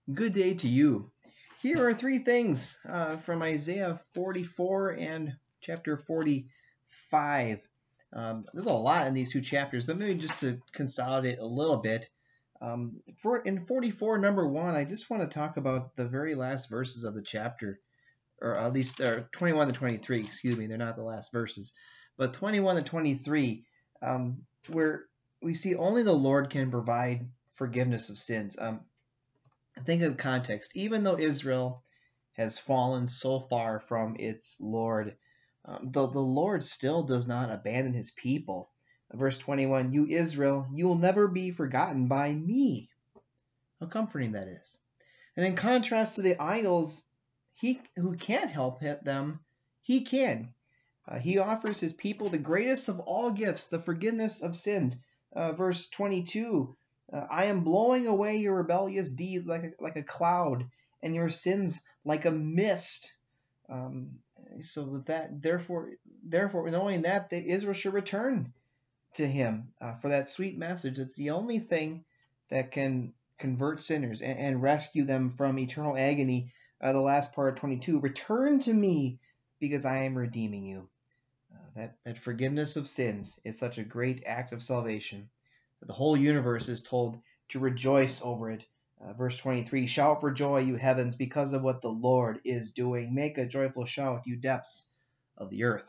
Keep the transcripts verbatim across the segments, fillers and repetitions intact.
Good day to you. Here are three things uh, from Isaiah forty-four and chapter forty-five. Um, there's a lot in these two chapters, but maybe just to consolidate a little bit. Um, for in forty-four, number one, I just want to talk about the very last verses of the chapter, or at least or twenty-one to twenty-three. Excuse me, they're not the last verses, but twenty-one to twenty-three, um, where we see only the Lord can provide forgiveness of sins. Um, think of context. Even though Israel has fallen so far from its Lord, um, the, the Lord still does not abandon his people. Verse twenty-one, you Israel, you will never be forgotten by me. How comforting that is. And in contrast to the idols, he who can't help them, he can. Uh, he offers his people the greatest of all gifts, the forgiveness of sins. Uh, verse twenty-two, uh, I am blowing away your rebellious deeds like a, like a cloud, and your sins like a mist. Um, so with that, therefore, therefore, knowing that, that Israel should return to him uh, for that sweet message. It's the only thing that can convert sinners and, and rescue them from eternal agony. Uh, the last part of twenty-two, return to me because I am redeeming you. Uh, that, that forgiveness of sins is such a great act of salvation that the whole universe is told to rejoice over it. Uh, verse twenty-three, shout for joy, you heavens, because of what the Lord is doing. Make a joyful shout, you depths of the earth.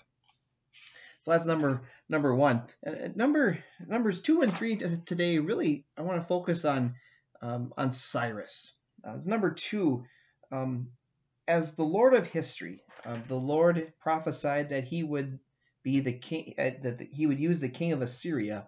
So that's number number one. Uh, number numbers two and three t- today. Really, I want to focus on um, on Cyrus. Uh, number two, um, as the Lord of history, uh, the Lord prophesied that he would be the king, uh, that he would use the king of Assyria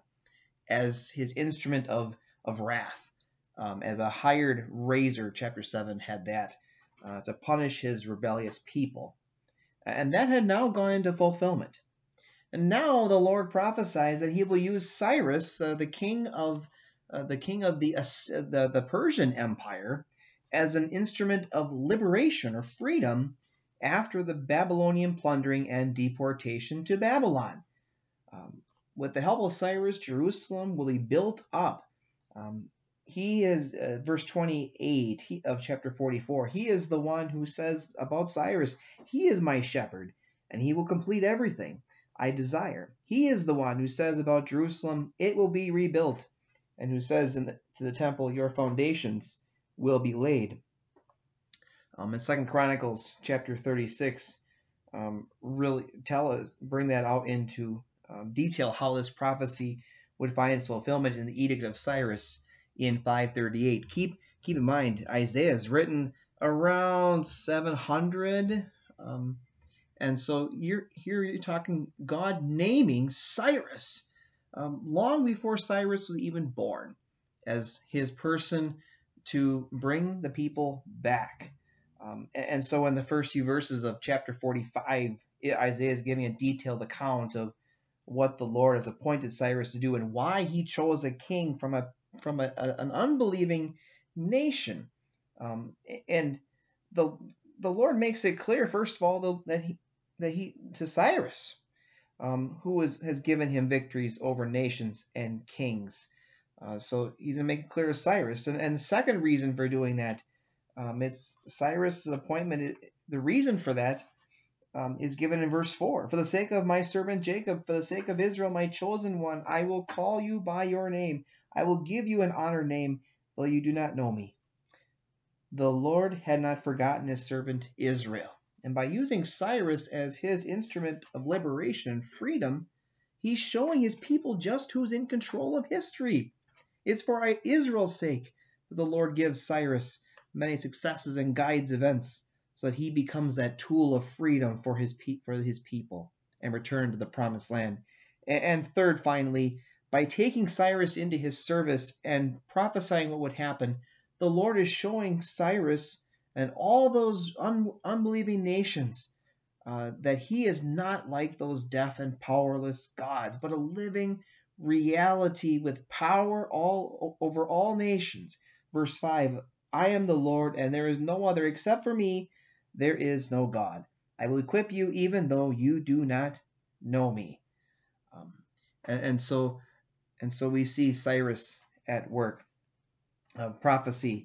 as his instrument of of wrath, um, as a hired razor. Chapter seven had that uh, to punish his rebellious people, and that had now gone into fulfillment. And now the Lord prophesies that he will use Cyrus, uh, the king of uh, the king of the, uh, the the Persian Empire, as an instrument of liberation or freedom after the Babylonian plundering and deportation to Babylon. Um, with the help of Cyrus, Jerusalem will be built up. Um, he is, uh, verse twenty-eight he, of chapter forty-four, he is the one who says about Cyrus, he is my shepherd, and he will complete everything I desire. He is the one who says about Jerusalem, it will be rebuilt, and who says in the, to the temple, your foundations will be laid. Um, in Second Chronicles chapter thirty-six, um, really tell us, bring that out into um, detail how this prophecy would find its fulfillment in the Edict of Cyrus in five thirty-eight. Keep keep in mind, Isaiah is written around seven hundred. Um, and so you're here you're talking God naming Cyrus um, long before Cyrus was even born as his person to bring the people back. Um, and so in the first few verses of chapter forty-five, Isaiah is giving a detailed account of what the Lord has appointed Cyrus to do and why he chose a king from a from a, a, an unbelieving nation. Um, and the the Lord makes it clear, first of all, the, that he that he to Cyrus, um, who is, has given him victories over nations and kings. Uh, so he's going to make it clear to Cyrus. And, and the second reason for doing that, um, it's Cyrus' appointment. The reason for that um, is given in verse four. For the sake of my servant Jacob, for the sake of Israel, my chosen one, I will call you by your name. I will give you an honored name, though you do not know me. The Lord had not forgotten his servant Israel. And by using Cyrus as his instrument of liberation and freedom, he's showing his people just who's in control of history. It's for Israel's sake that the Lord gives Cyrus many successes and guides events so that he becomes that tool of freedom for his, pe- for his people and return to the promised land. And third, finally, by taking Cyrus into his service and prophesying what would happen, the Lord is showing Cyrus and all those un- unbelieving nations uh, that he is not like those deaf and powerless gods, but a living reality with power all over all nations. Verse five, I am the Lord, and there is no other except for me. There is no God. I will equip you even though you do not know me. Um, and, and so and so we see Cyrus at work. Uh, prophecy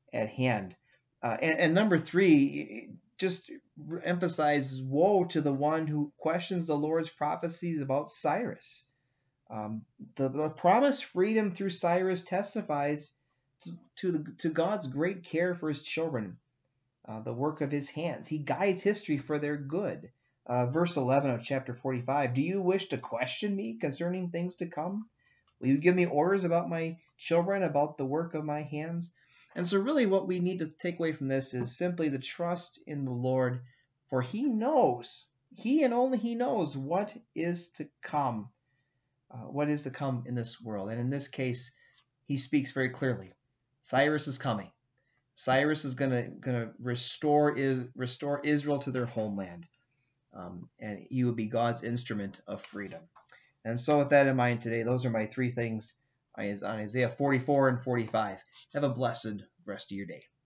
at hand. Uh, and, and number three, just emphasizes woe to the one who questions the Lord's prophecies about Cyrus. Um, the, the promised freedom through Cyrus testifies to, to, the, to God's great care for his children, uh, the work of his hands. He guides history for their good. Uh, verse eleven of chapter forty-five, do you wish to question me concerning things to come? Will you give me orders about my children, about the work of my hands? And so really what we need to take away from this is simply to trust in the Lord, for he knows, he and only he knows what is to come, uh, what is to come in this world. And in this case, he speaks very clearly. Cyrus is coming. Cyrus is going to going to restore is restore Israel to their homeland, um, and he will be God's instrument of freedom. And so with that in mind today, those are my three things on Isaiah forty-four and forty-five. Have a blessed rest of your day.